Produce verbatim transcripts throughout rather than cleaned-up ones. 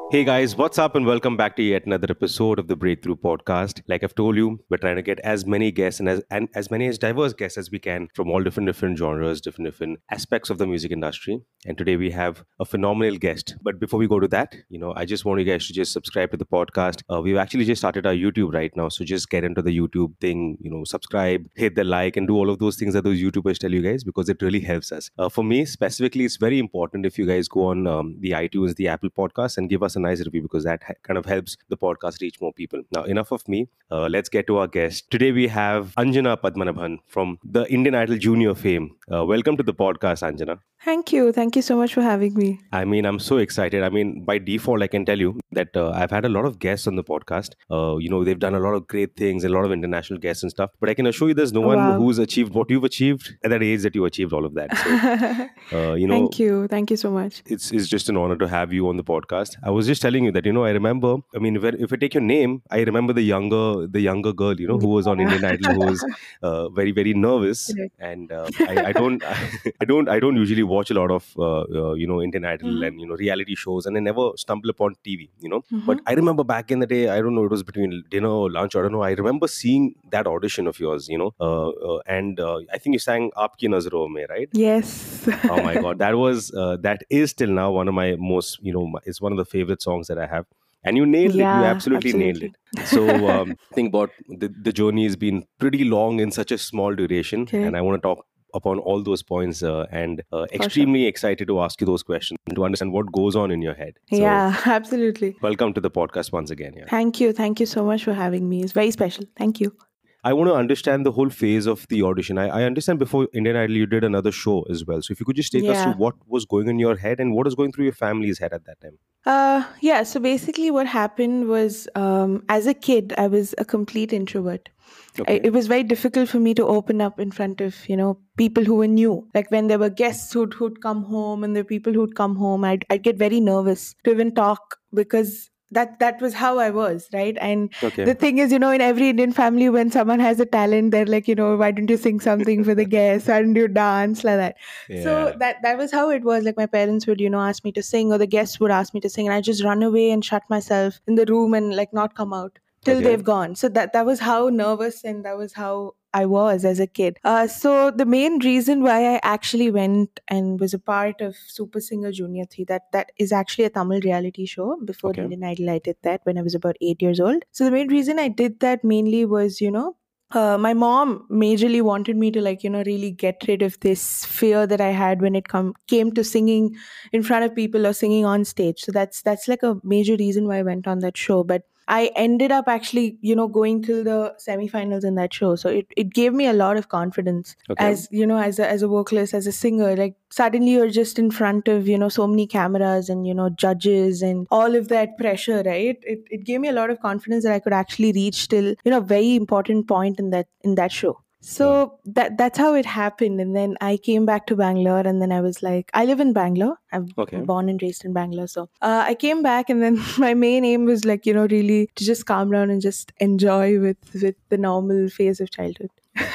Hey guys, what's up, and welcome back to yet another episode of the Breakthrough Podcast. Like I've told you, we're trying to get as many guests and as and as many as diverse guests as we can from all different different genres, different different aspects of the music industry. And today we have a phenomenal guest. But before we go to that, you know, I just want you guys to just subscribe to the podcast. Uh, we've actually just started our YouTube right now, so just get into the YouTube thing. You know, subscribe, hit the like, and do all of those things that those YouTubers tell you guys because it really helps us. Uh, for me specifically, it's very important if you guys go on um, the iTunes, the Apple Podcast, and give us a nice review because that ha- kind of helps the podcast reach more people. Now, enough of me. Uh, let's get to our guest. Today we have Anjana Padmanabhan from the Indian Idol Junior fame. Uh, welcome to the podcast, Anjana. Thank you. Thank you so much for having me. I mean, I'm so excited. I mean, by default, I can tell you that uh, I've had a lot of guests on the podcast. Uh, you know, they've done a lot of great things, a lot of international guests and stuff. But I can assure you, there's no Oh, one wow. who's achieved what you've achieved at that age that you achieved all of that. So, uh, you know, Thank you. Thank you so much. it's it's just an honor to have you on the podcast. I was just telling you that you know I remember. I mean, if I, if I take your name, I remember the younger the younger girl, you know, who was on Yeah. Indian Idol, who was uh, very very nervous, Correct. and uh, I, I don't I don't I don't usually watch a lot of uh, uh, you know Indian Idol Mhm. and you know reality shows, and I never stumble upon T V, you know. But Mhm. I remember back in the day, I don't know, it was between dinner or lunch, I don't know. I remember seeing that audition of yours, you know, uh, uh, and uh, I think you sang "Aapki Nazaro Mein," right? Yes. Oh my god, that was uh, that is till now one of my most you know my- it's one of the favorite songs that I have. And you nailed it. You Yeah, absolutely nailed absolutely. it. So um, think about the the journey has been pretty long in such a small duration, and Correct. I want to talk upon all those points uh, and uh, For sure. extremely excited to ask you those questions and to understand what goes on in your head. So Yeah, absolutely. welcome to the podcast once again. Yeah. Thank you. Thank you so much for having me. It's very special. Thank you. I want to understand the whole phase of the audition. I, I understand before Indian Idol, you did another show as well. So if you could just take us through Yeah. what was going in your head and what was going through your family's head at that time. Uh, yeah. So basically, what happened was, um, as a kid, I was a complete introvert. I, Okay. it was very difficult for me to open up in front of you know people who were new. Like when there were guests who'd who'd come home and the people who'd come home, I'd I'd get very nervous to even talk because that that was how I was, right? And Okay. the thing is, you know, in every Indian family, when someone has a talent, they're like, you know, why don't you sing something for the guests? Why don't you dance like that? So Yeah. that that was how it was. Like my parents would, you know, ask me to sing, or the guests would ask me to sing, and I just run away and shut myself in the room and like not come out till Okay. they've gone. So that that was how nervous and that was how I was as a kid. Uh, so the main reason why I actually went and was a part of Super Singer Junior three, that that is actually a Tamil reality show. Before Okay. Indian Idol, I did that when I was about eight years old. So the main reason I did that mainly was, you know, uh, my mom majorly wanted me to like you know really get rid of this fear that I had when it come came to singing in front of people or singing on stage. So that's that's like a major reason why I went on that show. But I ended up actually, you know, going till the semifinals in that show. So it, it gave me a lot of confidence Okay. as, you know, as a, as a vocalist, as a singer. Like suddenly you're just in front of, you know, so many cameras and, you know, judges and all of that pressure, right? It, it gave me a lot of confidence that I could actually reach till, you know, a very important point in that, in that show. Wow. So that that's how it happened. And then I came back to Bangalore and then I was like, I live in Bangalore. I'm Okay. born and raised in Bangalore. So uh, I came back and then my main aim was like, you know, really to just calm down and just enjoy with, with the normal phase of childhood.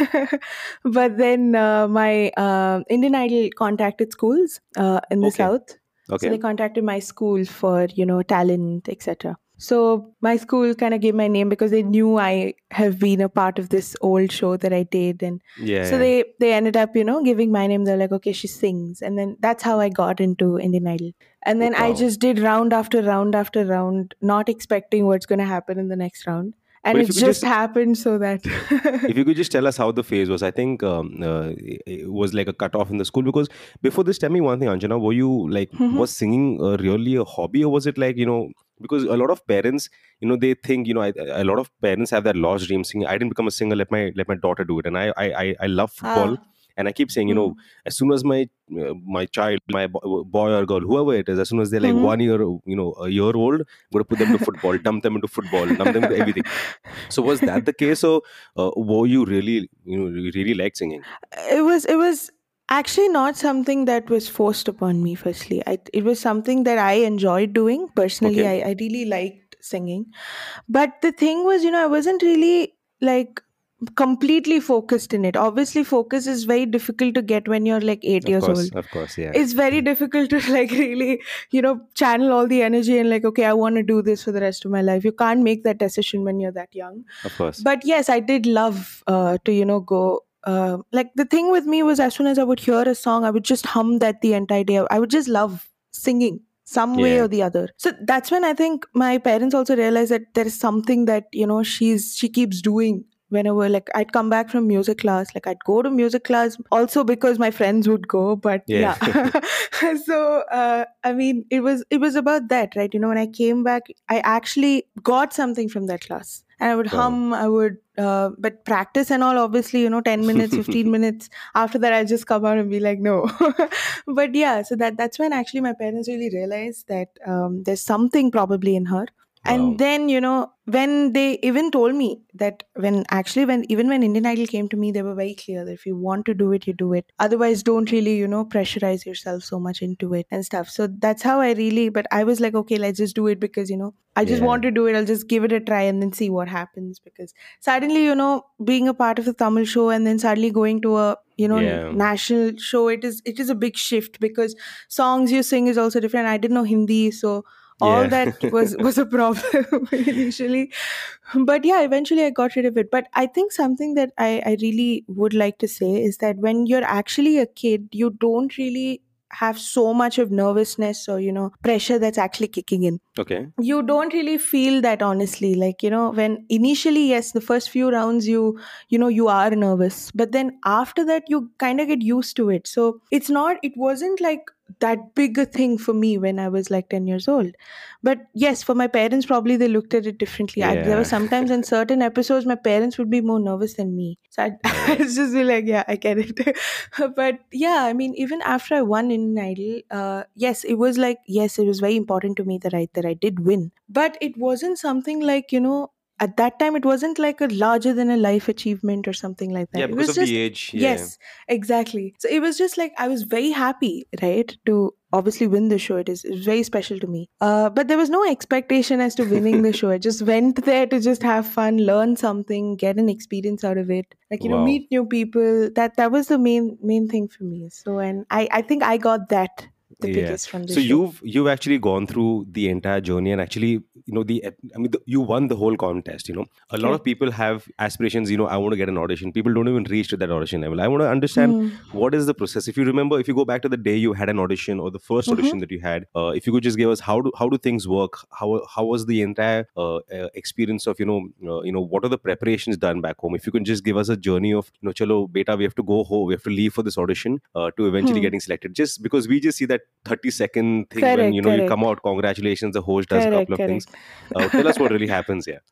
But then uh, my uh, Indian Idol contacted schools uh, in the Okay. South. So Okay. they contacted my school for, you know, talent, et cetera. So my school kind of gave my name because they knew I have been a part of this old show that I did, and Yeah. so Yeah. they they ended up you know giving my name. They're like, okay, she sings, and then that's how I got into Indian Idol. And then I Wow. just did round after round after round, not expecting what's going to happen in the next round, and But it if you could just just happened so that if you could just tell us how the phase was, I think um, uh, it it was like a cutoff in the school. Because before this, tell me one thing, Anjana, were you like Mhm. was singing uh, really a hobby, or was it like you know? Because a lot of parents, you know, they think you know, I, a lot of parents have that lost dream singing. I didn't become a singer. Let my let my daughter do it, and I I I, I love football. ah. And I keep saying, you know, Mhm. as soon as my uh, my child, my bo- boy or girl, whoever it is, as soon as they're like Mhm. one year, you know, a year old, I'm going to put them to football, dump them into football, dump them into everything. So was that the case, or uh, were you really, you know, you really like singing? it was it was actually not something that was forced upon me. Firstly, I, it was something that I enjoyed doing personally. Okay. I, I really liked singing, but the thing was, you know, I wasn't really like completely focused in it. Obviously, focus is very difficult to get when you're like eight Of years course, old. of course, yeah. It's very difficult to like really, you know, channel all the energy and like, okay, I want to do this for the rest of my life. You can't make that decision when you're that young. Of course. But yes, I did love uh, to, you know, go. Uh, like the thing with me was, as soon as I would hear a song, I would just hum that the entire day. I would just love singing some way Yeah. or the other. So that's when I think my parents also realized that there is something that, you know, she's she keeps doing. Whenever like I'd come back from music class, like I'd go to music class also because my friends would go. But Yeah. yeah, so uh, I mean, it was it was about that, right? You know, when I came back, I actually got something from that class, and I would Wow. hum, I would, uh, but practice and all. Obviously, you know, ten minutes, fifteen minutes. After that, I just come out and be like, no. But yeah, so that that's when actually my parents really realized that um, there's something probably in her. Wow. And then, you know, when they even told me that when actually when even when Indian Idol came to me, they were very clear that if you want to do it, you do it. Otherwise, don't really, you know, pressurize yourself so much into it and stuff. So that's how I really, but I was like, okay, let's just do it because, you know, I just Yeah. want to do it. I'll just give it a try and then see what happens. Because suddenly, you know, being a part of the Tamil show and then suddenly going to a, you know, Yeah. national show, it is it is a big shift because songs you sing is also different. I didn't know Hindi, so all Yeah. that was was a problem initially. But yeah, eventually I got rid of it. But I think something that I, I really would like to say is that when you're actually a kid, you don't really have so much of nervousness or, you know, pressure that's actually kicking in. Okay. You don't really feel that, honestly. Like, you know, when initially, yes, the first few rounds you you know you are nervous, but then after that you kind of get used to it. So it's not it wasn't like that big a thing for me when I was like ten years old. But yes, for my parents, probably they looked at it differently. I, there were Yeah. sometimes in certain episodes my parents would be more nervous than me, so I'd, I'd just be like, yeah, I get it. But yeah, I mean, even after I won in Idol, uh, yes, it was like, yes, it was very important to me that I that I did win. But it wasn't something like, you know, at that time it wasn't like a larger than a life achievement or something like that. Yeah, It because was of just, the age. Yeah. yes, exactly. So it was just like I was very happy, right, to obviously win the show. It is it was very special to me. Uh, but there was no expectation as to winning the show. I just went there to just have fun, learn something, get an experience out of it. Like, you know, Wow. meet new people. That that was the main main thing for me. So, and I I think I got that the Yeah. biggest from the So show. you've you've actually gone through the entire journey, and actually, you know, the I mean, the, you won the whole contest. You know, a lot of Correct. people have aspirations. You know, I want to get an audition. People don't even reach to that audition level. I want to understand Hmm. what is the process. If you remember, if you go back to the day you had an audition or the first Mm-hmm. audition that you had, uh, if you could just give us how do how do things work? How how was the entire uh, uh, experience of, you know uh, you know what are the preparations done back home? If you can just give us a journey of, you know, chalo beta, we have to go home, we have to leave for this audition uh, to eventually Hmm. getting selected. Just because we just see that thirty second thing when, Correct, you know, you come correct, out, congratulations, the host does a couple correct, of things. correct. Uh, tell us what really happens. Yeah.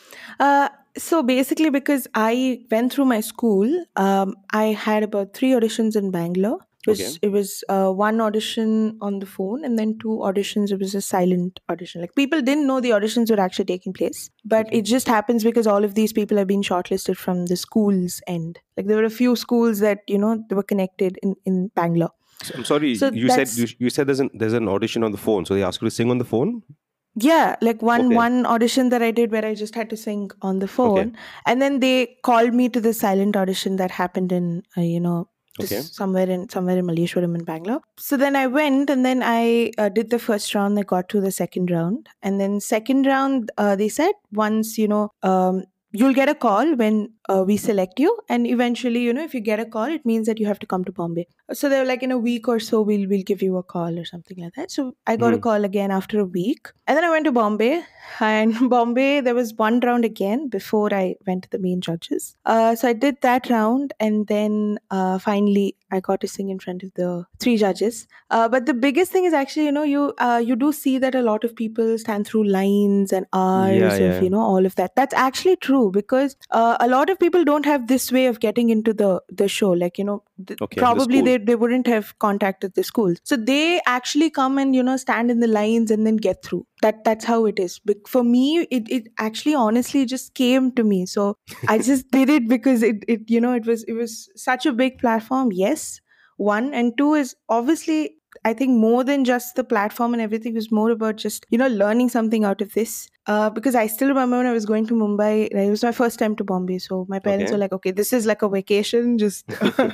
Uh, so basically, because I went through my school, um, I had about three auditions in Bangalore. It Okay. was, it was uh, one audition on the phone and then two auditions. It was a silent audition. Like, people didn't know the auditions were actually taking place, but Okay. it just happens because all of these people have been shortlisted from the school's end. Like, there were a few schools that, you know, they were connected in, in Bangalore. So, I'm sorry, So you said that's, you, you said there's an there's an audition on the phone, so they ask you to sing on the phone. yeah, like one Okay. one audition that I did where I just had to sing on the Okay. phone, and then they called me to the silent audition that happened in uh, you know this Okay. somewhere in somewhere in Malleshwaram in Bangalore. So then I went, and then I uh, did the first round. I got to the second round, and then second round uh, they said, once, you know, um, you'll get a call when uh, we select you, and eventually, you know, if you get a call, it means that you have to come to Bombay. So they were like, in a week or so we'll we'll give you a call or something like that. So I got a Hmm. call again after a week, and then I went to Bombay. And Bombay, there was one round again before I went to the main judges. Uh, so I did that round, and then uh, finally I got to sing in front of the three judges. Uh, but the biggest thing is actually, you know, you uh, you do see that a lot of people stand through lines and hours Yeah, of, yeah. you know, all of that. That's actually true, because uh, a lot of people don't have this way of getting into the the show. Like, you know, th- Okay, the probably school. they they wouldn't have contacted the schools, so they actually come and, you know, stand in the lines and then get through. That that's how it is. Bec- For me, it it actually honestly just came to me. So I just did it because it it you know it was it was such a big platform. Yes, one, and two is obviously I think more than just the platform and everything, it was more about just, you know, learning something out of this. Uh, because I still remember when I was going to Mumbai, it was my first time to Bombay. So my parents Okay. were like, okay, this is like a vacation, just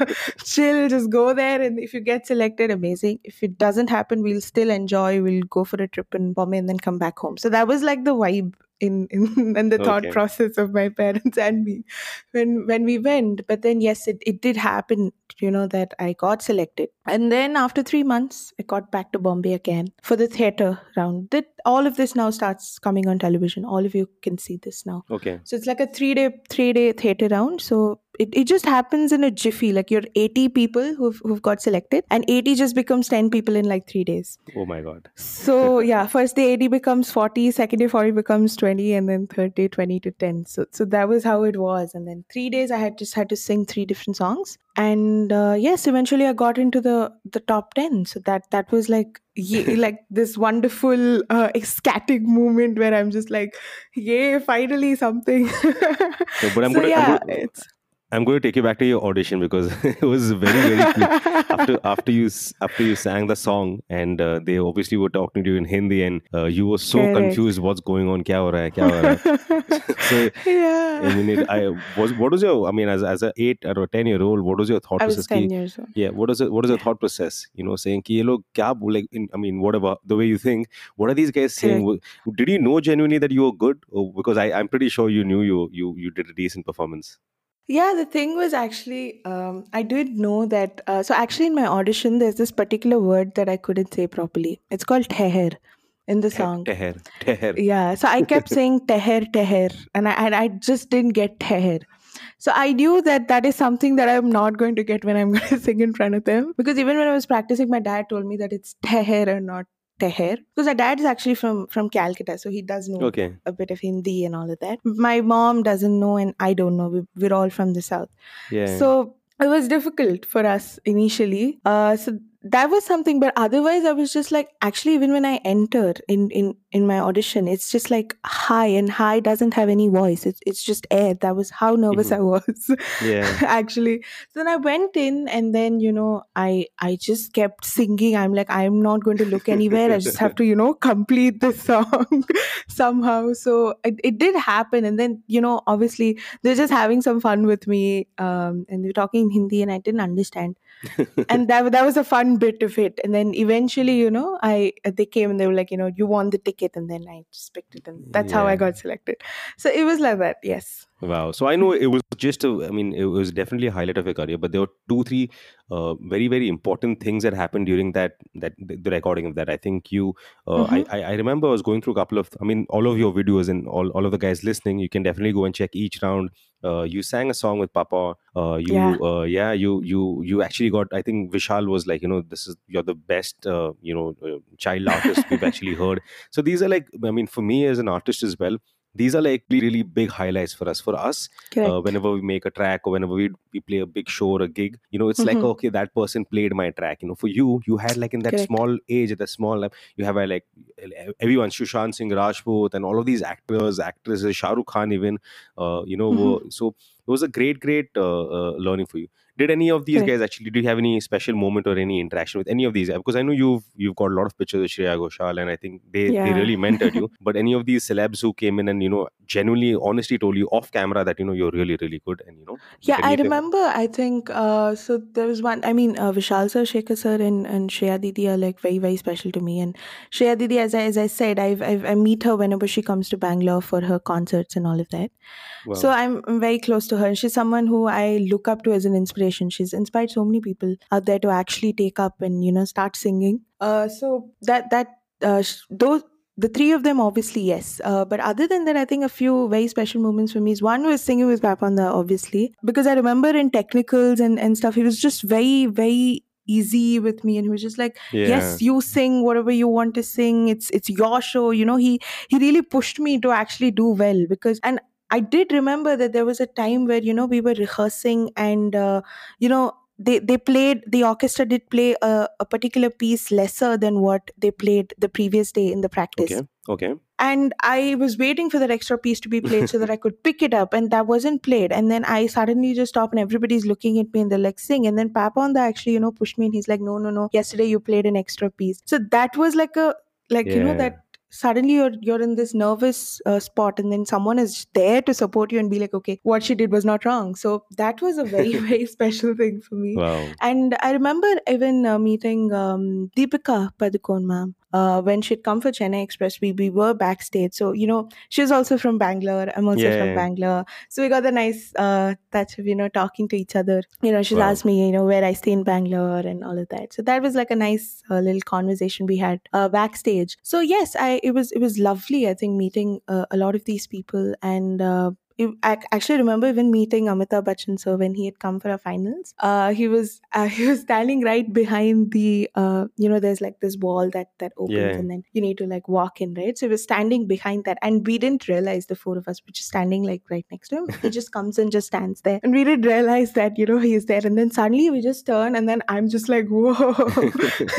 chill, just go there. And if you get selected, amazing. If it doesn't happen, we'll still enjoy. We'll go for a trip in Bombay and then come back home. So that was like the vibe in, in and the thought Okay. process of my parents and me when when we went. But then yes, it, it did happen, you know, that I got selected. And then after three months, I got back to Bombay again for the theatre round. That all of this now starts coming on television. All of you can see this now. Okay. So it's like a three day three day theatre round. So it, it just happens in a jiffy. Like you're eighty people who've who've got selected, and eighty just becomes ten people in like three days. Oh my God. So yeah, first day eighty becomes forty, second day forty becomes twenty, and then third day twenty to ten. So so that was how it was. And then three days I had just had to sing three different songs. And uh, yes, eventually I got into the the top ten. So that that was like ye- like this wonderful uh, ecstatic moment where I'm just like, yay, finally something. So, but I'm So going to I'm yeah, going it's I'm going to take you back to your audition because it was very very quick after after you s- after you sang the song, and uh, they obviously were talking to you in Hindi, and uh, you were so correct. confused what's going on, kya ho raha hai, kya ho raha hai. So I Yeah. mean, it, I was what was your I mean, as as a eight or a ten year old, what was your thought I was process? Ki, ten years old. yeah, what is it? What is your Yeah, thought process? You know, saying ki ye log kya bol- like in, I mean, whatever the way you think, what are these guys saying? correct. Wa- Did you know genuinely that you were good? Or, because I I'm pretty sure you knew you you you did a decent performance. Yeah, the thing was actually, um, I did know that. Uh, so, actually, in my audition, there's this particular word that I couldn't say properly. It's called teher in the Te- song. Teher, teher. Yeah, so I kept saying teher, teher, and I, and I just didn't get teher. So, I knew that that is something that I'm not going to get when I'm going to sing in front of them. Because even when I was practicing, my dad told me that it's teher and not teher. Because my dad is actually from, from Calcutta, so he does know Okay. a bit of Hindi and all of that. My mom doesn't know, and I don't know. We, we're all from the South. Yeah. So it was difficult for us initially. Uh, so that was something, but otherwise, I was just like, actually, even when I entered in in in my audition, it's just like hi, and hi doesn't have any voice. It's it's just air. That was how nervous Mhm. I was, Yeah. actually. So then I went in, and then you know, I I just kept singing. I'm like, I'm not going to look anywhere. I just have to, you know, complete this song somehow. So it, it did happen, and then you know, obviously they're just having some fun with me, um, and they're talking in Hindi, and I didn't understand. And that that was a fun bit of it. And then eventually, you know, I they came and they were like, you know, you won the ticket, and then I just picked it, and that's how I Yeah. got selected. So it was like that. Yes. Wow. So I know it was just a, I mean, it was definitely a highlight of your career, but there were two, three uh, very, very important things that happened during that, that the recording of that. I think you, uh, I, Mm-hmm. I I remember I was going through a couple of, I mean, all of your videos and all, all of the guys listening, you can definitely go and check each round. Uh, you sang a song with Papa. Uh, Yeah. you, uh, yeah, you, you, you actually got, I think Vishal was like, you know, this is, you're the best, uh, you know, uh, child artist we've actually heard. So these are like, I mean, for me as an artist as well, these are like really big highlights for us for us uh, Correct. whenever we make a track or whenever we, we play a big show or a gig, you know, it's like Mm-hmm. okay, that person played my track. You know, for you, you had like in that Correct. small age, at the small, you have uh, like everyone, Sushant Singh Rajput and all of these actors, actresses, Shah Rukh Khan even, uh, you know, Mm-hmm. were, so it was a great great uh, uh, learning for you. Did any of these Correct. guys actually, do you have any special moment or any interaction with any of these? Because I know you've you've got a lot of pictures of Shreya Ghoshal, and I think they they Yeah. really mentored you. But any of these celebs who came in and, you know, genuinely honestly told you off camera that, you know, you're really really good, and you know, did Yeah, I any of them? remember. I think uh, so. There was one. I mean, uh, Vishal sir, Shekhar sir, and and Shreya Didi are like very very special to me. And Shreya Didi, as I as I said, I've, I've I meet her whenever she comes to Bangalore for her concerts and all of that. So Wow. I'm, I'm very close to her. And she's someone who I look up to as an inspiration. She's inspired so many people out there to actually take up and you know start singing. Uh, so that that uh, sh- those the three of them obviously yes, uh, but other than that I think a few very special moments for me is one was singing with Papanda, obviously, because I remember in technicals and, and stuff he was just very very easy with me, and he was just like, Yeah. yes, you sing whatever you want to sing, it's it's your show, you know. He he really pushed me to actually do well, because and I did remember that there was a time where you know we were rehearsing, and uh, you know they they played the orchestra did play a, a particular piece lesser than what they played the previous day in the practice. Okay. Okay. and I was waiting for that extra piece to be played so that I could pick it up, and that wasn't played. And then I suddenly just stopped, and everybody's looking at me, and they're like, sing. And then Paponda actually, you know, pushed me, and he's like, no, no, no. Yesterday you played an extra piece. So that was like a like you know Yeah. that suddenly you're you're in this nervous uh, spot, and then someone is there to support you and be like, okay, what she did was not wrong. So that was a very very special thing for me. Wow. And I remember even uh, meeting um, Deepika Padukone ma'am uh, when she'd come for Chennai Express. We, we were backstage. So, you know, she's also from Bangalore. I'm also from Yeah. Bangalore. So we got the nice uh, touch of, you know, talking to each other. You know, she's Wow. asked me, you know, where I stay in Bangalore and all of that. So that was like a nice uh, little conversation we had uh, backstage. So yes, I it was it was lovely, I think, meeting uh, a lot of these people. And uh, you- I actually remember even meeting Amitabh Bachchan sir when he had come for our finals. Uh, he was uh, he was standing right behind the uh, you know there's like this wall that that opens, Yeah. and then you need to like walk in, right? So he was standing behind that, and we didn't realize, the four of us were just standing like right next to him. He just comes and just stands there, and we didn't realize that you know he's there. And then suddenly we just turn, and then I'm just like, whoa.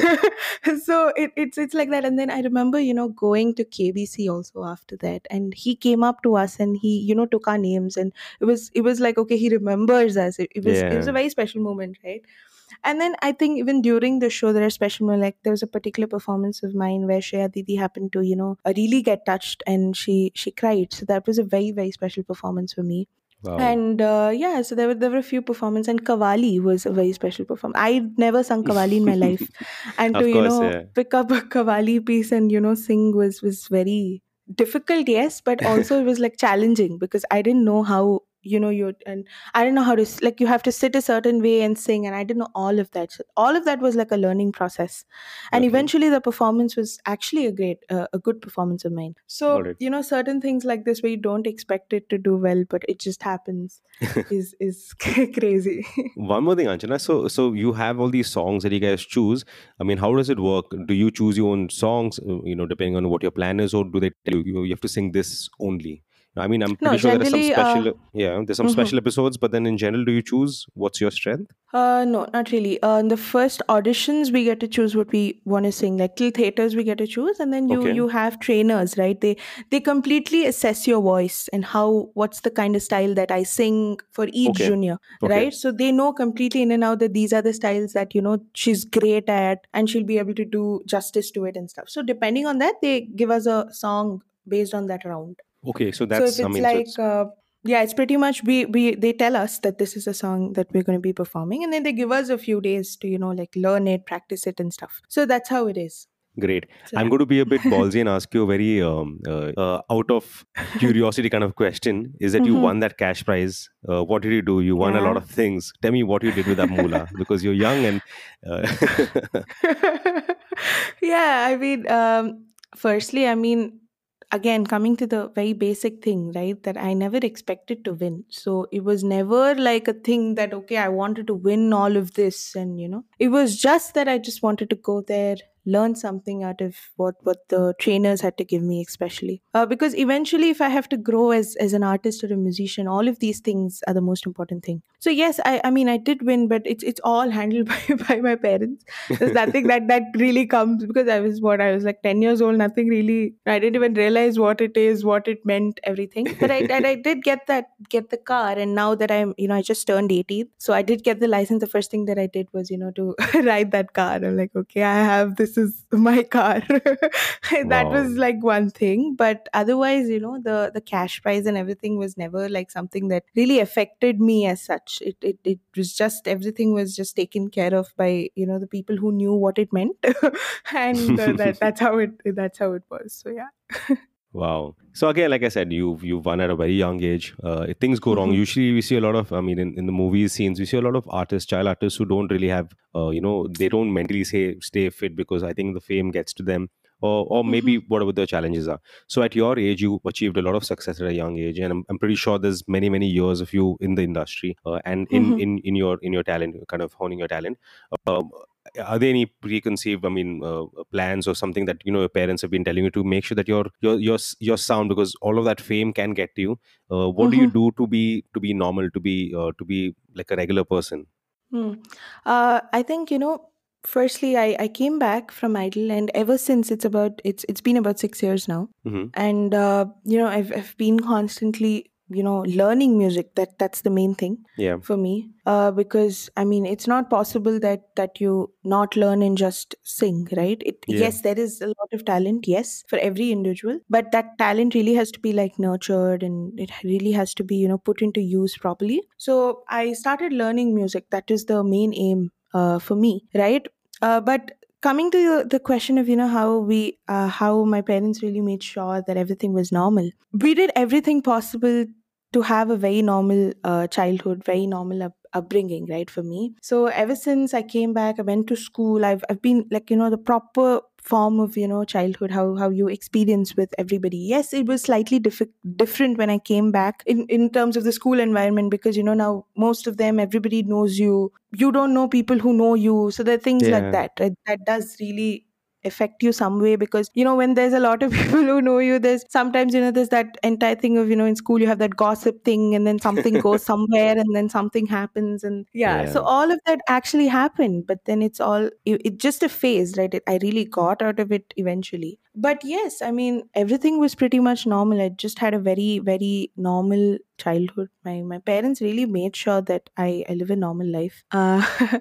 So it, it's it's like that. And then I remember you know going to K B C also after that, and he came up to us, and he you know took our names, and it was it was like, okay, he remembers us. It, it was it was Yeah. a very special moment, right? And then I think even during the show there are special moments. Like there was a particular performance of mine where Shreya Didi happened to you know uh, really get touched, and she she cried. So that was a very very special performance for me. Wow. And uh, yeah, so there were there were a few performances, and Kavali was a very special performance. I'd never sung Kavali in my life, and to Of you course, know yeah. pick up a Kavali piece and you know sing was was very difficult, yes, but also it was like challenging because I didn't know how you know you and I didn't know how to s- like you have to sit a certain way and sing, and I didn't know all of that. So all of that was like a learning process, and Okay. eventually the performance was actually a great uh, a good performance of mine. Got So you know certain things like this where you don't expect it to do well, but it just happens, it. is is crazy. One more thing, Anjana. So, so you have all these songs that you guys choose. I mean, how does it work? Do you choose your own songs, uh, you know, depending on what your plan is, or do they tell you you you have to sing this only? I mean, I'm pretty No, sure there are some generally, uh, special, yeah, there's some mhm. special episodes, but then in general, do you choose what's your strength? Uh, no, not really. Uh, in the first auditions, we get to choose what we want to sing. Like till theaters, we get to choose, and then you Okay, you have trainers, right? They they completely assess your voice and how what's the kind of style that I sing for each okay, junior, okay, right? So they know completely in and out that these are the styles that you know she's great at, and she'll be able to do justice to it and stuff. So depending on that, they give us a song based on that round. okay. So So if that's, I it's mean, so like it's uh, yeah, it's pretty much we we they tell us that this is a song that we're going to be performing, and then they give us a few days to you know like learn it, practice it, and stuff. So that's how it is. great. So I'm yeah. going to be a bit ballsy and ask you a very um, uh, uh, out of curiosity kind of question. Is that you Hmm. won that cash prize? Uh, what did you do? You won a lot Yeah. of things. Tell me what you did with that moolah because you're young and. Uh, Yeah, I mean, um, firstly, I mean, again, coming to the very basic thing, right? That I never expected to win. So it was never like a thing that, okay, I wanted to win all of this. And, you know, it was just that I just wanted to go there, learn something out of what, what the trainers had to give me, especially. Uh, because eventually, if I have to grow as, as an artist or a musician, all of these things are the most important thing. So yes, I, I mean, I did win, but it's, it's all handled by, by my parents. There's nothing that that really comes because I was what I was like ten years old. Nothing really. I didn't even realize what it is, what it meant, everything. But I and I did get that get the car, and now that I'm you know I just turned eighteen, so I did get the license. The first thing that I did was you know to ride that car. I'm like, okay, I have this is my car. That Wow. was like one thing, but otherwise, you know, the the cash prize and everything was never like something that really affected me as such. It it it was just everything was just taken care of by you know the people who knew what it meant, and uh, that that's how it that's how it was. So yeah. Wow. So again, like I said, you've you've won at a very young age. Uh, if things go wrong, Mhm. usually we see a lot of. I mean, in, in the movies scenes, we see a lot of artists, child artists, who don't really have. Uh, you know, they don't mentally say stay fit because I think the fame gets to them, or or maybe Mhm. whatever the challenges are. So at your age, you achieved a lot of success at a young age, and I'm, I'm pretty sure there's many many years of you in the industry, uh, and in Mhm. in in your in your talent, kind of honing your talent. Um, are there any preconceived, I mean, uh, plans or something that you know your parents have been telling you to make sure that your your your s- your sound, because all of that fame can get to you. Uh, what do you Mhm. do to be to be normal, to be uh, to be like a regular person? Hmm. Uh, I think you know. firstly, I, I came back from Idol, and ever since it's about it's it's been about six years now, Hmm. and uh, you know I've I've been constantly you know learning music. That that's the main thing Yeah. for me. Uh, because I mean, it's not possible that that you not learn and just sing, right? It Yeah. Yes, there is a lot of talent, yes, for every individual, but that talent really has to be like nurtured, and it really has to be you know put into use properly. So I started learning music. That is the main aim uh, for me, right? Uh, but coming to the, the question of you know how we uh, how my parents really made sure that everything was normal, we did everything possible to have a very normal uh, childhood, very normal up- upbringing, right? For me, so ever since I came back, I went to school. I've I've been like you know the proper form of you know childhood, how how you experience with everybody. Yes, it was slightly diffi- different when I came back in in terms of the school environment, because you know now most of them, everybody knows you. You don't know people who know you, so there are things like Yeah. that, right? That does really affect you some way, because you know when there's a lot of people who know you, there's sometimes you know there's that entire thing of you know in school you have that gossip thing, and then something goes somewhere, and then something happens, and yeah, so Yeah. all of that actually happened, but then it's all it, it just a phase, right? It, I really got out of it eventually. But yes, I mean, everything was pretty much normal. I just had a very very normal childhood. My my parents really made sure that i i live a normal life. uh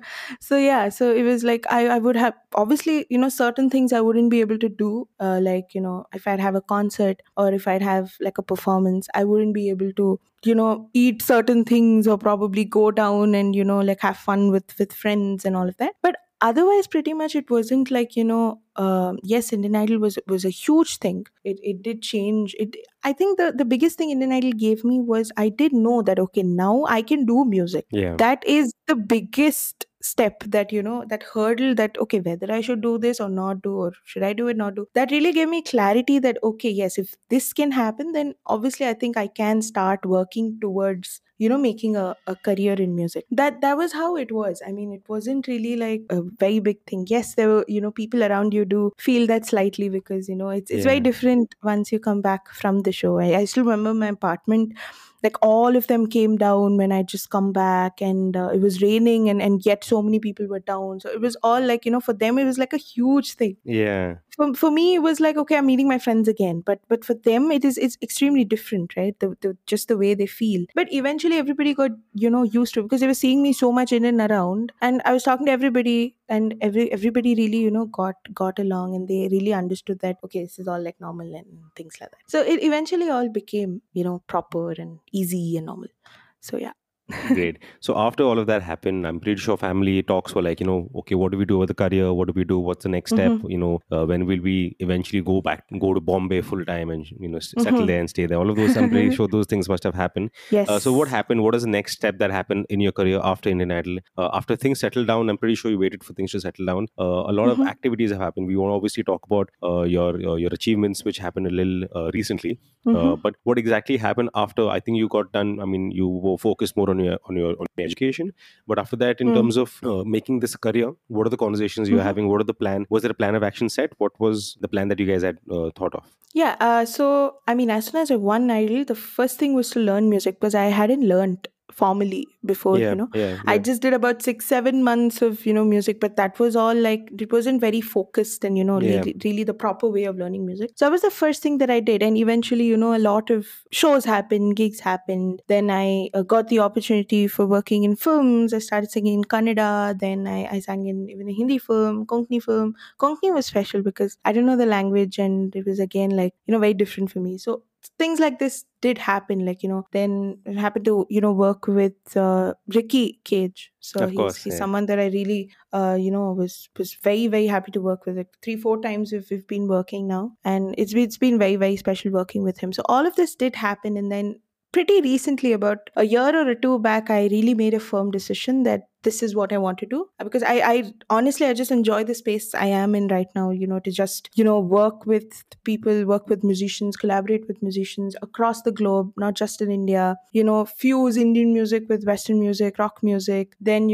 so yeah, so it was like i i would have, obviously, you know certain things I wouldn't be able to do, uh, like you know if I'd have a concert, or if I'd have like a performance, I wouldn't be able to you know eat certain things, or probably go down and you know like have fun with with friends and all of that. But otherwise, pretty much it wasn't like you know um yes, Indian Idol was was a huge thing. It, it did change it. I think the the biggest thing Indian Idol gave me was I did know that okay, now I can do music. Yeah. That is the biggest step, that you know that hurdle, that okay, whether I should do this or not do, or should I do it, not do, that really gave me clarity that okay, yes, if this can happen, then obviously I think I can start working towards you know making a, a career in music. That that was how it was. I mean, it wasn't really like a very big thing. Yes, there were you know people around you do feel that slightly, because you know it's it's very Yeah. different once you come back from the show. i, I still remember my apartment, like all of them came down when I just come back, and uh, it was raining, and and yet so many people were down, so it was all like you know for them it was like a huge thing. Yeah. For, for me it was like okay, I'm meeting my friends again, but but for them it is it's extremely different, right? The, the just the way they feel. But eventually everybody got you know used to it, because they were seeing me so much in and around, and I was talking to everybody, and every everybody really you know got got along, and they really understood that okay, this is all like normal and things like that. So it eventually all became you know proper and easy and normal. So yeah. Great. So after all of that happened, I'm pretty sure family talks were like, you know, okay, what do we do with the career? What do we do? What's the next step? Hmm. You know, uh, when will we eventually go back, go to Bombay full time and, you know, s- settle Hmm. there and stay there? All of those, I'm pretty sure those things must have happened. Uh, so what Yes. happened? What is the next step that happened in your career after Indian Idol? Uh, after things settled down, I'm pretty sure you waited for things to settle down. Uh, a lot of Hmm. activities have happened. We want to obviously talk about uh, your, your your achievements, which happened a little uh, recently. Uh, Hmm. but what exactly happened after? I think you got done. I mean, you were focused more on your on your on your education. But after that, in terms of uh, making this a career, what are the conversations you are Hmm. having? What are the plan? Was there a plan of action set? What was the plan that you guys had uh, thought of? Yeah, uh, so I mean, as soon as I won Idol, the first thing was to learn music, because I hadn't learned formally before, you Yeah, know. yeah, I yeah. just did about six, seven months of, you know, music, but that was all like, it wasn't very focused and, you know, Yeah. really, really the proper way of learning music. So that was the first thing that I did. And eventually, you know, a lot of shows happened, gigs happened. Then I uh, got the opportunity for working in films. I started singing in Kannada. Then I, I sang in even a Hindi film, Konkani film. Konkani was special because I didn't know the language, and it was again like, you know, very different for me. So things like this did happen, like, you know, then it happened to, you know, work with uh, Ricky Cage. So Of he's course. he's Yeah. someone that I really uh, you know, was was very, very happy to work with. Like three, four times we've, we've been working now. And it's been it's been very, very special working with him. So all of this did happen, and then pretty recently, about a year or two back, I really made a firm decision that this is what I want to do. Uh, because I, I honestly I just enjoy the space I am in right now, you know, to just, you know, work with people, work with musicians, collaborate with musicians across the globe, not just in India, you know, fuse Indian music with Western music, rock music, then, you know,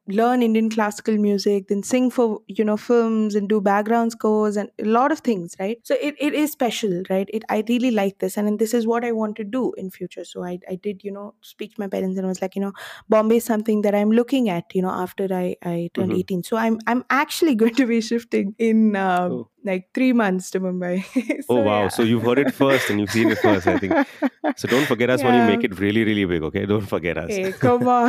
learn Indian classical music, then sing for, you know, films and do background scores and a lot of things, right? So it, it is special, right? It I really like this, and then this is what I want to do in future. So I, I did, you know, speak to my parents and was like, you know, Bombay is something that I'm looking at, you know, after I, I turned Hmm. eighteen. So I'm I'm actually going to be shifting in uh, Oh. like three months to Mumbai. Oh, So wow. yeah. So you've heard it first and you've seen it first, I think. So don't forget us when you Yeah. make it really, really big, okay? Don't forget us. Hey, come on.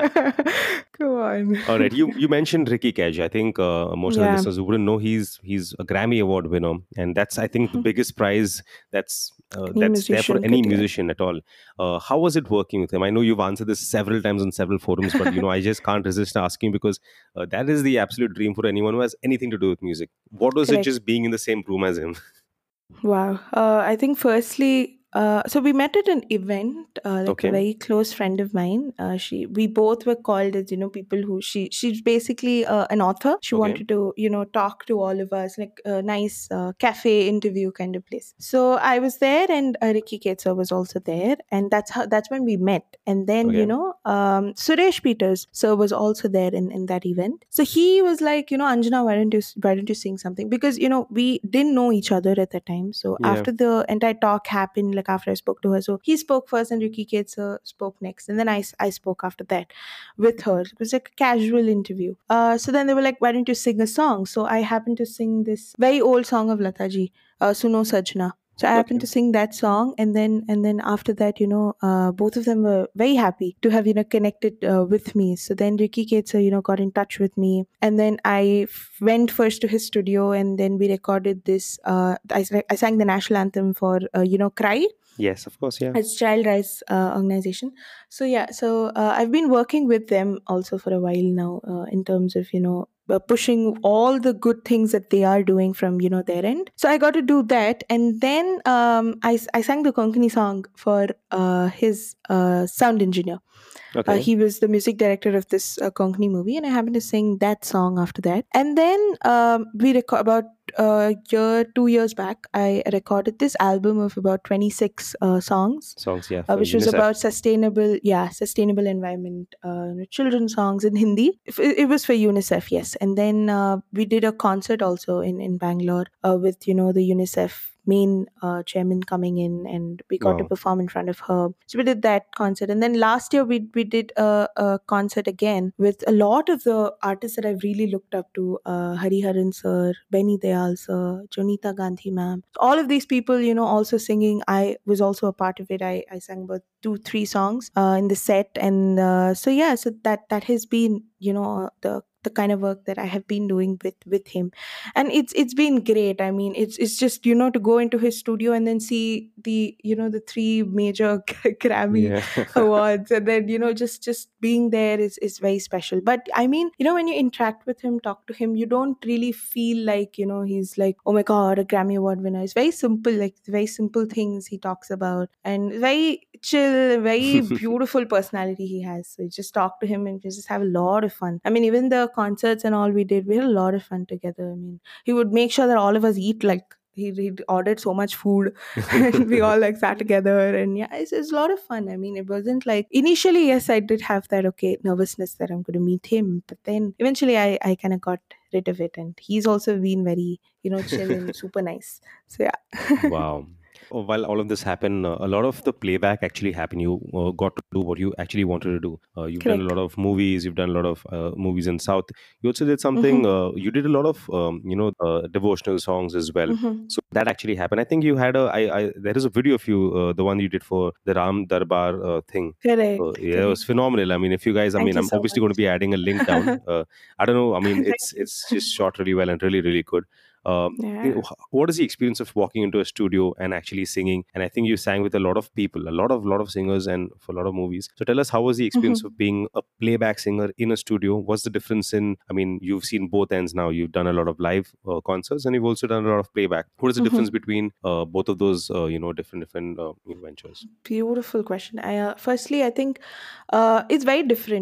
Come on. All right, you you mentioned Ricky Cage. I think uh, most of the Yeah. listeners who wouldn't know he's he's a Grammy Award winner, and that's I think the biggest prize that's uh, Any that's there for musician any could get. musician at all. Uh, how was it working with him? I know you've answered this several times on several forums, but you know I just can't resist asking because uh, that is the absolute dream for anyone who has anything to do with music. What was it Correct. just being in the same room as him? Wow. Uh, I think firstly, uh, so we met at an event. Uh, like a Okay, very close friend of mine. Uh, she, we both were called as, you know, people who she she's basically uh, an author. She okay, wanted to, you know, talk to all of us, like a nice uh, cafe interview kind of place. So I was there, and uh, Ricky Ketzer was also there, and that's how that's when we met. And then, you okay, know, um, Suresh Peters sir was also there in in that event. So he was like, you know, Anjana, why don't you why don't you sing something? Because you know we didn't know each other at that time. So yeah, after the entire talk happened, like after I spoke to her, so he spoke first, and Ricky Kates uh, spoke next, and then I s- I spoke after that with her. It was like a casual interview. Uh, so then they were like, why don't you sing a song? So I happened to sing this very old song of Lataji, uh, Suno Sajna. So I happened okay, to sing that song, and then and then after that, you know, uh, both of them were very happy to have, you know, connected uh, with me. So then Ricky Kates, uh, you know, got in touch with me, and then I f- went first to his studio, and then we recorded this. Uh, I, s- I sang the national anthem for, uh, you know, Cry. yes, of course, yeah, It's child rights uh, organization. So yeah, so uh, I've been working with them also for a while now, uh, in terms of, you know, uh, pushing all the good things that they are doing from, you know, their end. So I got to do that, and then um, I, s- I sang the Konkani song for uh, his uh, sound engineer. Uh, okay, he was the music director of this uh, Konkani movie, and I happened to sing that song after that. And then um, we record about a year, two years back, I recorded this album of about twenty-six uh, songs, songs, yeah, uh, for which was UNICEF. about sustainable, yeah, sustainable environment, uh, children's songs in Hindi. If- It, it was for UNICEF, yes. And then uh, we did a concert also in in Bangalore uh, with, you know, the UNICEF main uh, chairman coming in, and we got to Wow, perform in front of her. So we did that concert, and then last year we we did a, a concert again with a lot of the artists that I've really looked up to: uh, Hariharan sir, Benny Dayal sir, Jonita Gandhi ma'am. All of these people, you know, also singing. I was also a part of it. I, I sang about two three songs uh, in the set, and uh, so yeah, so that that has been, you know, the the kind of work that I have been doing with with him, and it's it's been great. I mean, it's it's just, you know, to go into his studio and then see the, you know, the three major Grammy yeah, awards, and then, you know, just just being there is is very special. But I mean, you know, when you interact with him, talk to him, you don't really feel like, you know, he's like, oh my god, a Grammy award winner. It's very simple, like very simple things he talks about, and very chill, very beautiful personality he has. So you just talk to him and you just have a lot of fun. I mean, even the concerts and all we did, we had a lot of fun together. I mean, he would make sure that all of us eat, like he he ordered so much food and we all like sat together, and yeah, it's, it's a lot of fun. I mean, it wasn't like initially, yes, I did have that okay nervousness that I'm going to meet him, but then eventually I I kind of got rid of it, and he's also been very, you know, chill and super nice. So yeah. wow. Oh, while all of this happened, uh, a lot of the playback actually happened. You uh, got to do what you actually wanted to do. Uh, you've done a Correct. lot of movies. You've done a lot of uh, movies in South. You also did something. Mm-hmm. Uh, you did a lot of um, you know uh, devotional songs as well. Mm-hmm. So that actually happened. I think you had a. I, I there is a video of you, uh, the one you did for the Ram Darbar uh, thing. Uh, Correct. yeah, it was Correct. phenomenal. I mean, if you guys, I Thank mean, you I'm so obviously going to be adding a link much. down. Uh, I don't know. I mean, Thank it's you. it's just shot really well and really really good. Um, you Yeah. know, wh- what is the experience of walking into a studio and actually singing? And I think you sang with a lot of people, a lot of lot of singers, and for a lot of movies. So tell us, how was the experience Mhm. of being a playback singer in a studio? What's the difference in? I mean, you've seen both ends now. You've done a lot of live uh, concerts, and you've also done a lot of playback. What is the difference Mhm. between uh, both of those? Uh, you know, different different uh, ventures. Beautiful question. I, uh, firstly, I think uh, it's very different.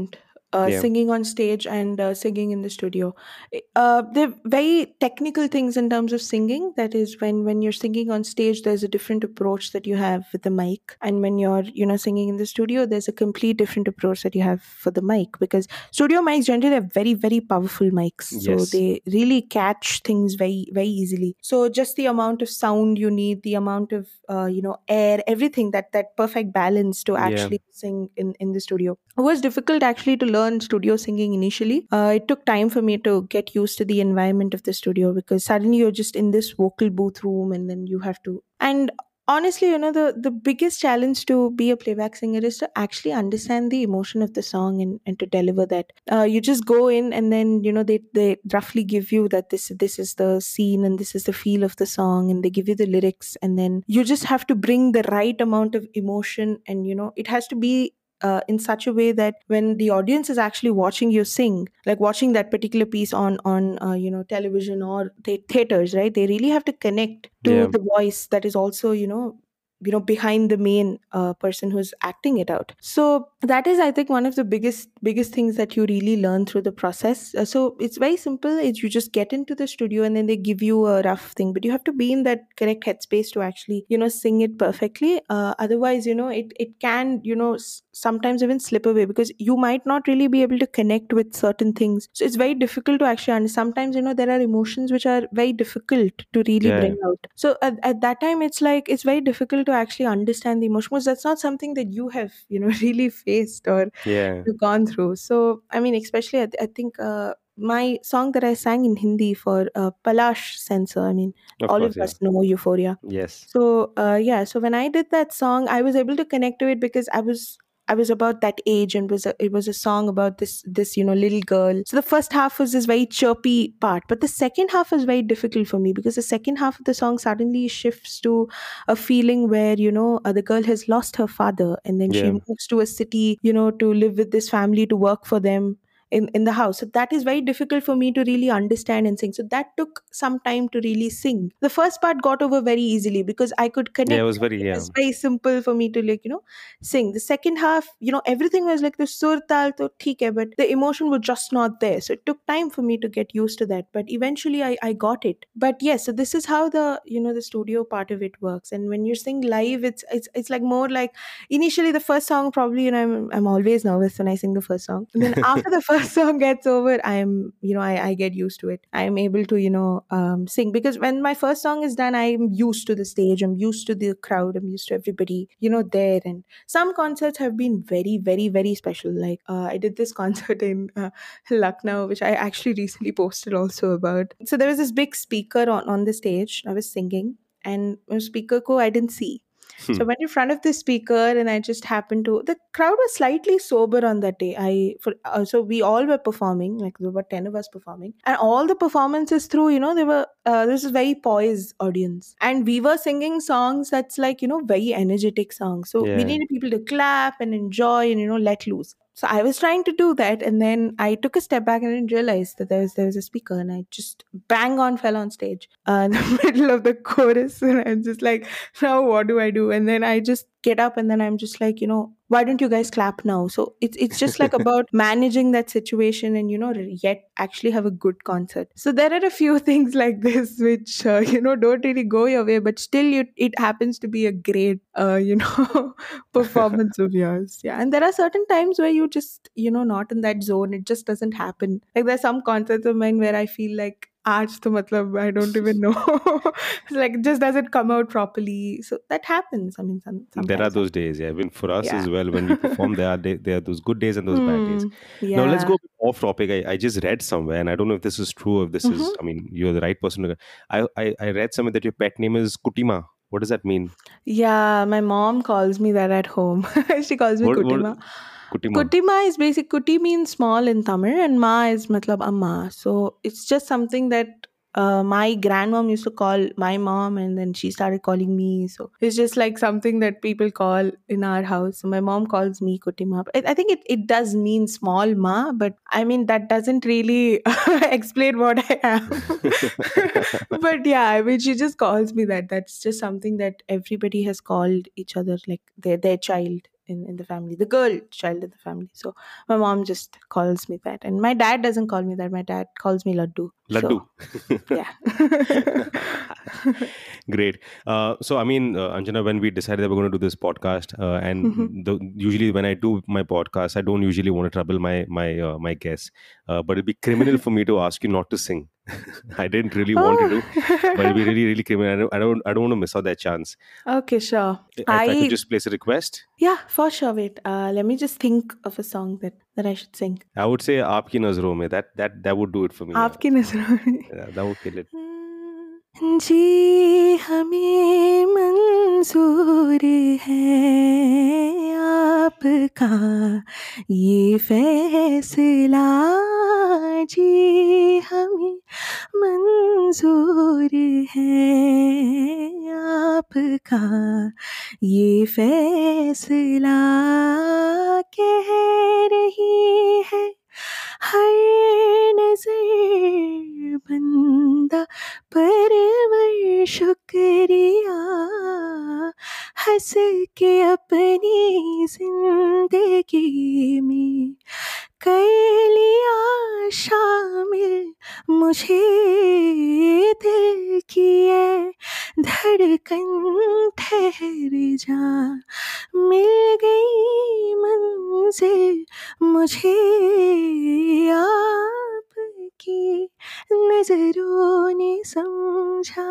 uh, Yeah. singing on stage and uh, singing in the studio. Uh, they're very technical things in terms of singing. That is, when when you're singing on stage, there's a different approach that you have with the mic, and when you're you know singing in the studio, there's a complete different approach that you have for the mic, because studio mics generally are very very powerful mics, so Yes. they really catch things very very easily. So just the amount of sound you need, the amount of uh, you know air, everything, that that perfect balance to Yeah. actually sing in in the studio. It was difficult actually to learn studio singing initially. Uh, it took time for me to get used to the environment of the studio, because suddenly you're just in this vocal booth room, and then you have to. And honestly, you know, the, the biggest challenge to be a playback singer is to actually understand the emotion of the song, and, and to deliver that. Uh, you just go in, and then, you know, they, they roughly give you that this, this is the scene and this is the feel of the song, and they give you the lyrics, and then you just have to bring the right amount of emotion, and, you know, it has to be uh, in such a way that when the audience is actually watching you sing, like watching that particular piece on on uh, you know television or the theaters, right? They really have to connect to Yeah. the voice that is also you know you know behind the main uh, person who's acting it out. So that is, I think, one of the biggest biggest things that you really learn through the process. Uh, so it's very simple. It's you just get into the studio, and then they give you a rough thing, but you have to be in that correct headspace to actually you know sing it perfectly. Uh, otherwise, you know it it can you know s- sometimes even slip away, because you might not really be able to connect with certain things. So it's very difficult to actually understand. Sometimes you know there are emotions which are very difficult to really Yeah. bring out. So at, at that time, it's like it's very difficult to actually understand the emotion, because that's not something that you have you know really faced or Yeah. you've gone through. So I mean, especially I, I think uh, my song that I sang in Hindi for uh, Palash Sensor, I mean, Of all of course. Yeah. us know Euphoria. Yes. So uh, yeah, so when I did that song, I was able to connect to it, because I was I was about that age, and was a, it was a song about this this you know little girl. So the first half was this very chirpy part, but the second half was very difficult for me, because the second half of the song suddenly shifts to a feeling where you know uh, the girl has lost her father, and then she Yeah. moves to a city, you know, to live with this family, to work for them in, in the house. So that is very difficult for me to really understand and sing. So that took some time to really sing. The first part got over very easily, because I could Yeah. It connect. was very, It yeah. was very simple for me to like, you know, sing. The second half, you know, everything was like the sur tal to theek hai, but the emotion was just not there. So it took time for me to get used to that. But eventually I, I got it. But yes, so this is how the, you know, the studio part of it works. And when you sing live, it's it's it's like more like initially the first song, probably, you know, I'm I'm always nervous when I sing the first song. And then after the first song gets over, I'm, you know, I, I get used to it. I'm able to, you know, um, sing, because when my first song is done, I'm used to the stage, I'm used to the crowd, I'm used to everybody, you know, there. And some concerts have been very, very, very special. Like uh, I did this concert in uh, Lucknow, which I actually recently posted also about. So there was this big speaker on, on the stage. I was singing, and a speaker ko I didn't see. So I went in front of the speaker, and I just happened to. The crowd was slightly sober on that day. I for uh, so we all were performing, like there were ten of us performing, and all the performances through, you know, they were uh, this is very poised audience, and we were singing songs that's like you know very energetic songs. So we Yeah. needed people to clap and enjoy and you know let loose. So I was trying to do that, and then I took a step back and didn't realize that there was there was a speaker, and I just bang on fell on stage uh, in the middle of the chorus, and I'm just like, now what do I do? And then I just get up, and then I'm just like, you know, why don't you guys clap now? So it's it's just like about managing that situation, and you know yet actually have a good concert. So there are a few things like this which uh, you know don't really go your way, but still you, it happens to be a great uh, you know performance of yours. Yeah, and there are certain times where you just you know not in that zone. It just doesn't happen. Like there's some concerts of mine where I feel like आज तो मतलब I don't even know. Like it just doesn't come out properly. So that happens. I mean, some, There are sometimes. those days, yeah. Even for us Yeah. as well, when we perform, there are day, there are those good days and those bad days. Hmm. Now let's Yeah. go a bit off topic. I, I just read somewhere, and I don't know if this is true or if this is. Hmm. I mean, you're the right person to. I I, I read somewhere that your pet name is Kutima. What does that mean? Yeah, my mom calls me that at home. She calls me What what Kutima. Kutima? Kutima is basic. Kuti means small in Tamil, and Ma is matlab amma. So it's just something that uh, my grandmom used to call my mom, and then she started calling me. So it's just like something that people call in our house. So my mom calls me Kutima. I, I think it, it does mean small Ma, but I mean, that doesn't really explain what I am. But yeah, I mean, she just calls me that. That's just something that everybody has called each other, like their, their child in, in the family, the girl child in the family. So my mom just calls me that. And my dad doesn't call me that. My dad calls me Laddu. Laddu. So, yeah. Great. Uh, so, I mean, uh, Anjana, when we decided that we're going to do this podcast, uh, and the, usually when I do my podcast, I don't usually want to trouble my my uh, my guests, uh, but it'd be criminal for me to ask you not to sing. I didn't really want to do, but it'd be really, really criminal. I don't, I don't, I don't want to miss out that chance. Okay, sure. If I, I could just place a request, yeah, for sure. Wait, uh, let me just think of a song that that I should sing. I would say "Aapki Nazron Mein." That that that would do it for me. आपकी नजरों में Yeah, that would kill it. जी हमें मंजूर है आपका ये फैसला, जी हमें मंजूर है आपका ये फैसला, कह रही है हर नजर बंदा परवर शुक्रिया, हंस के अपनी जिंदगी में कर लिया शामिल मुझे, दिल की है धड़कन ठहर जा, मिल गई मंजिल मुझे आपकी नजरों ने समझा.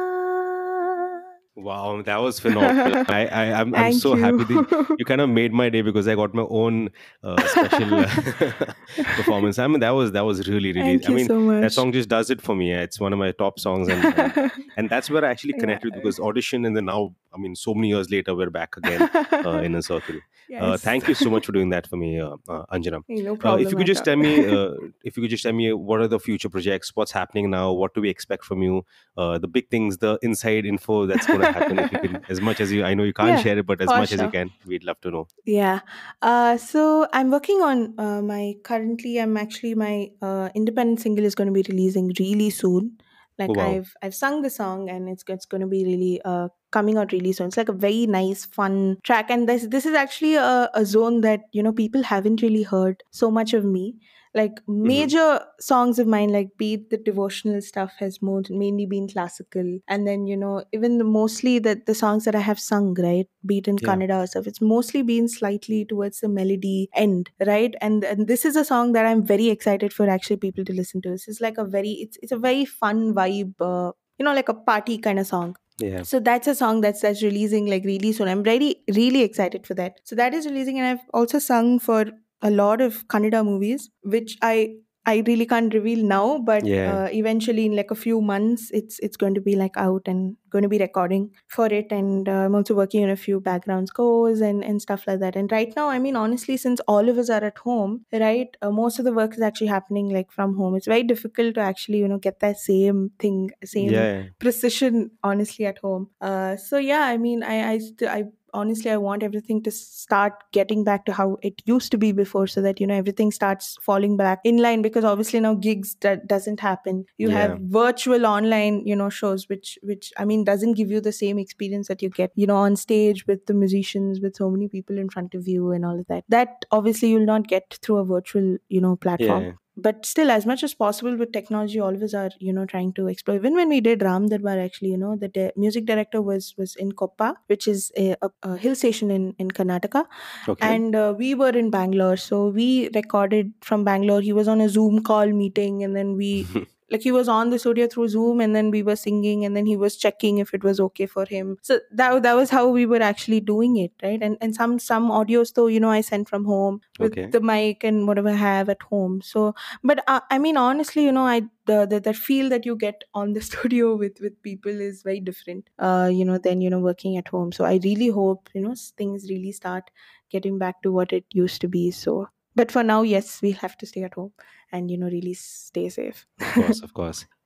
Wow, that was phenomenal. I, I, I'm, I'm Thank so you. happy that you kind of made my day because I got my own uh, special uh, performance. I mean, that was that was really, really. Thank I you mean, so much. that song just does it for me. Yeah. It's one of my top songs, and and, and that's where I actually Yeah. connected with, because audition, and then now, I mean, so many years later, we're back again uh, in a circle. Uh, Yes. thank you so much for doing that for me, uh, uh, Anjana. Hey, no Uh, problem. if you could at just all. tell me, uh, if you could just tell me, what are the future projects? What's happening now? What do we expect from you? Uh, the big things, the inside info that's going to happen. If you can, as much as you, I know you can't Yeah, share it, but as for much as you sure. can, we'd love to know. Yeah. Uh, so I'm working on uh, my currently. I'm actually my uh, independent single is going to be releasing really soon. Like Oh, wow. I've I've sung the song and it's it's going to be really uh coming out really soon. It's like a very nice, fun track, and this this is actually a, a zone that you know people haven't really heard so much of me. Like major songs of mine, like be it the devotional stuff, has more mainly been classical, and then you know even the, mostly the the songs that I have sung, right, be it in Yeah. Kannada or stuff, it's mostly been slightly towards the melody end, right? And and this is a song that I'm very excited for actually people to listen to. This is like a very it's it's a very fun vibe, uh, you know, like a party kind of song. Yeah. So that's a song that's that's releasing like really soon. I'm really really excited for that. So that is releasing, and I've also sung for a lot of Kannada movies, which I I really can't reveal now, but Yeah. uh, eventually in like a few months, it's it's going to be like out and going to be recording for it, and uh, I'm also working on a few background scores and and stuff like that. And right now, I mean, honestly, since all of us are at home, right, uh, most of the work is actually happening like from home. It's very difficult to actually you know get that same thing, same Yeah. precision, honestly, at home. Uh, so yeah, I mean, I I st- I honestly I want everything to start getting back to how it used to be before, so that you know everything starts falling back in line, because obviously now gigs that doesn't happen. You Yeah. have virtual online you know shows, which which I mean doesn't give you the same experience that you get you know on stage with the musicians, with so many people in front of you and all of that. That obviously you'll not get through a virtual you know platform. Yeah. But still, as much as possible with technology, all of us are you know trying to explore. Even when we did Ram Darbar, actually, you know the di- music director was was in Koppa, which is a, a, a hill station in in Karnataka, Okay. and uh, we were in Bangalore, so we recorded from Bangalore. He was on a Zoom call meeting, and then we like he was on the studio through Zoom, and then we were singing, and then he was checking if it was okay for him. So that that was how we were actually doing it, right? And and some some audios though you know I sent from home with Okay. the mic and whatever I have at home. So, but uh, I mean honestly, you know, I the, the that feel that you get on the studio with with people is very different, uh, you know, than you know working at home. So I really hope you know s- things really start getting back to what it used to be. So, but for now, yes, we have to stay at home and you know really stay safe. Of course, of course.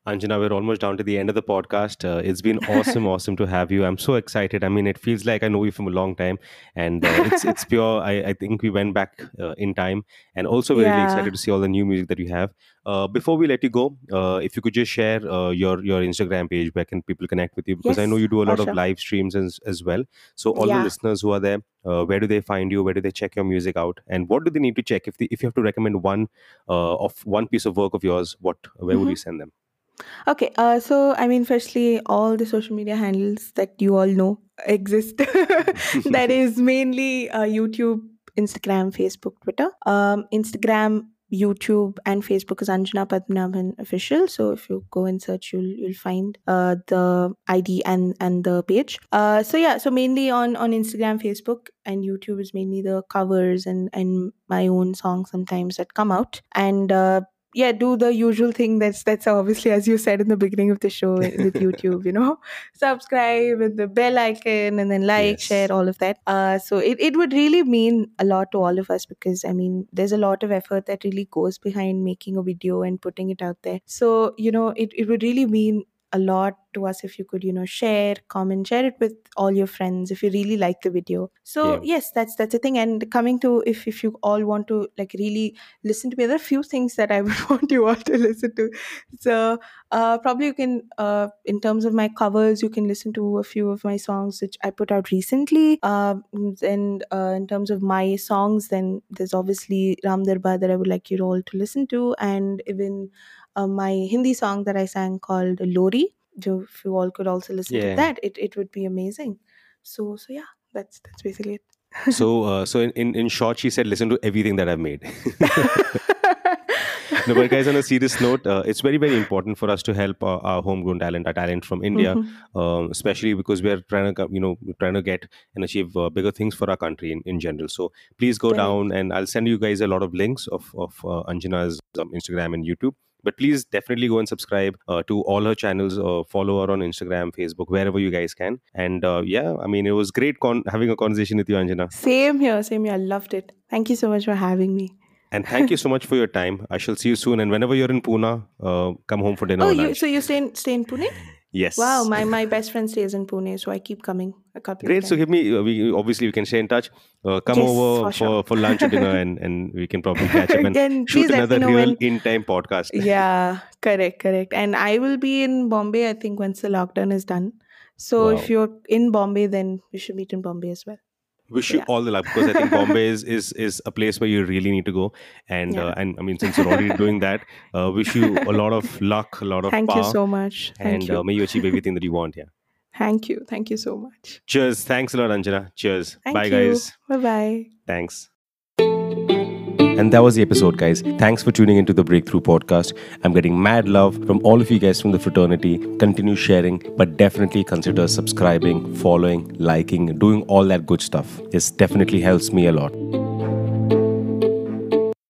Anjana, we're almost down to the end of the podcast. Uh, it's been awesome, awesome to have you. I'm so excited. I mean, it feels like I know you from a long time, and uh, it's it's pure. I, I think we went back uh, in time, and also we're really Yeah. excited to see all the new music that you have. Uh, before we let you go, uh, if you could just share uh, your your Instagram page, where can people connect with you? Because I know Yes, you do a for lot of sure. live streams as, as well. So all the Yeah. listeners who are there, uh, where do they find you? Where do they check your music out? And what do they need to check if they, if you have to recommend one uh, of one piece of work of yours? What where would you Mhm. send them? Okay, uh, so I mean, firstly, all the social media handles that you all know exist. That is mainly uh, YouTube, Instagram, Facebook, Twitter. Um, Instagram, YouTube, and Facebook is Anjana Padmanabhan official. So if you go and search, you'll you'll find uh, the I D and and the page. Uh, so yeah, so mainly on on Instagram, Facebook, and YouTube is mainly the covers and and my own songs sometimes that come out and. Uh, yeah, do the usual thing that's that's obviously, as you said in the beginning of the show, with YouTube, you know, subscribe with the bell icon and then like, share, Yes. all of that. Uh so it, it would really mean a lot to all of us, because I mean there's a lot of effort that really goes behind making a video and putting it out there. So you know it, it would really mean a lot to us if you could, you know, share, comment, share it with all your friends if you really like the video. So Yeah. yes, that's that's a thing. And coming to, if if you all want to like really listen to me, there are a few things that I would want you all to listen to. So uh, probably you can, uh, in terms of my covers, you can listen to a few of my songs which I put out recently. Uh, and uh, in terms of my songs, then there's obviously Ram Darbar that I would like you all to listen to, and even uh, my Hindi song that I sang called Lori. So if you all could also listen to Yeah. that, it, it would be amazing. So so yeah, that's that's basically it. So, uh, so in, in, in short, she said, listen to everything that I've made. No, but guys, on a serious note, uh, it's very, very important for us to help uh, our homegrown talent, our talent from India, Mhm. um, especially because we are trying to, co- you know, trying to get and achieve uh, bigger things for our country in, in general. So please go Correct. down, and I'll send you guys a lot of links of, of uh, Anjana's um, Instagram and YouTube. But please definitely go and subscribe uh, to all her channels, uh, follow her on Instagram, Facebook, wherever you guys can. And uh, yeah, I mean, it was great con- having a conversation with you, Anjana. Same here, same here. I loved it. Thank you so much for having me. And thank you so much for your time. I shall see you soon. And whenever you're in Pune, uh, come home for dinner Oh, or you lunch. so you stay in stay in Pune? Wow, Yes. my my best friend stays in Pune, so I keep coming a couple of Great. So times. give me, uh, we obviously we can stay in touch. Uh, come Yes, over for sure. for, for lunch or dinner, and, and we can probably catch up and And shoot please let me another know real when. in time podcast. Yeah, correct, correct. And I will be in Bombay, I think, once the lockdown is done. So if Wow. you're in Bombay, then we should meet in Bombay as well. Wish So you yeah, all the luck, because I think Bombay is is, is a place where you really need to go. And yeah. uh, and I mean, since you're already doing that, uh, wish you a lot of luck, a lot of Thank you power, so much. Thank and uh, you. may you achieve everything that you want. Yeah. Thank you. Thank you so much. Cheers. Thanks a lot, Anjana. Cheers. Bye, Thank you. guys. Bye bye. Thanks. And that was the episode, guys. Thanks for tuning into the Breakthrough Podcast. I'm getting mad love from all of you guys from the fraternity. Continue sharing, but definitely consider subscribing, following, liking, doing all that good stuff. This definitely helps me a lot.